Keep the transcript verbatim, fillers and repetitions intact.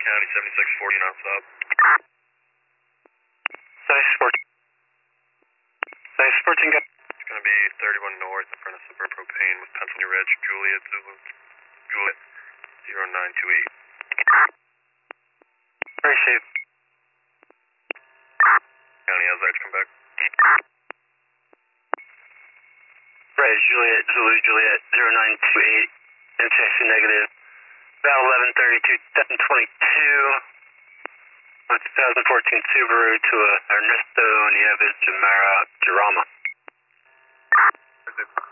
County seventy-six forty nonstop. seventy-six fourteen. seventy-six fourteen, got. It's going to be thirty-one north in front of Suburb Propane with Pennsylvania Ridge, Juliet, Zulu, Juliet, zero nine two eight. Very safe. County, how's that? Come back. Right, Juliet, Zulu, Juliet, zero nine two eight, intersection negative, about eleven thirty-two, ten twenty-two, with twenty fourteen Subaru to uh, Ernesto Nieves Jamara Jarama.